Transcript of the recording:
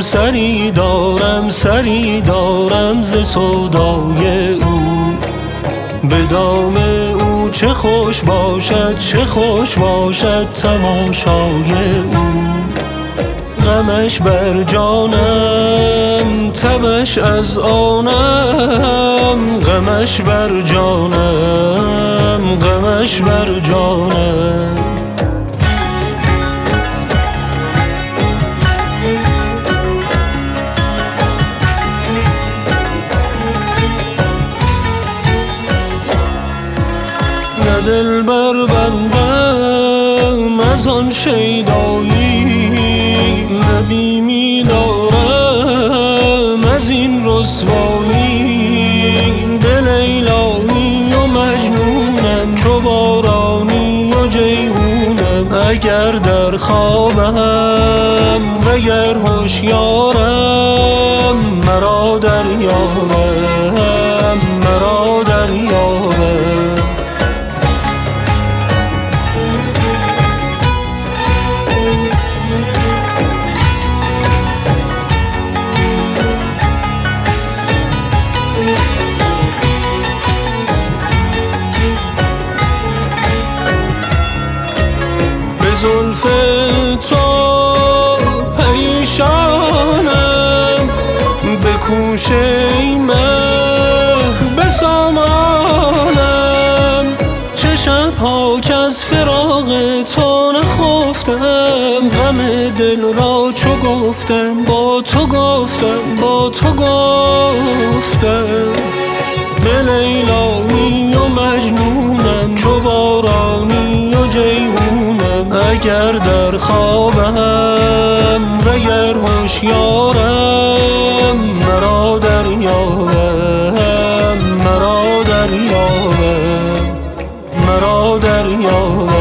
سری دارم ز سودای او. به دام او چه خوش باشد تماشای او. غمش بر جانم تبش از آنم، غمش بر جانم نه دلبر بندم از آن شیدایی، نه بیمی دارم از این رسوایی. به لیلایی و مجنونم چو بارانی و جیحونم. اگر در خوابم وگر هوشیارم، مرا دریابم زلف تو پریشانم. بکوش ای مه به سامانم. چه شبها که از فراق تو نخفتم، غم دل را چو گفتم با تو گفتم. به لیلایی و مجنونم چو بارانی و جیحونم. اگر در خوابم وگر هوشیارم، مرا دریابم